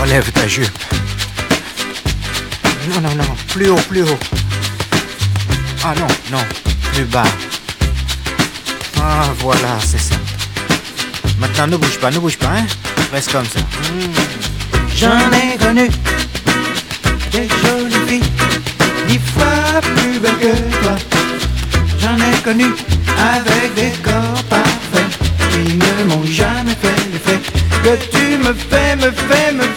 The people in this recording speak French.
Enlève ta jupe. Non, non, non. Plus haut, plus haut. Ah non, non. Plus bas. Ah, voilà, c'est ça. Maintenant, ne bouge pas, hein. Reste comme ça. J'en ai connu des jolies filles, 10 fois plus belles que toi. J'en ai connu avec des corps parfaits qui ne m'ont jamais fait l'effet que tu me fais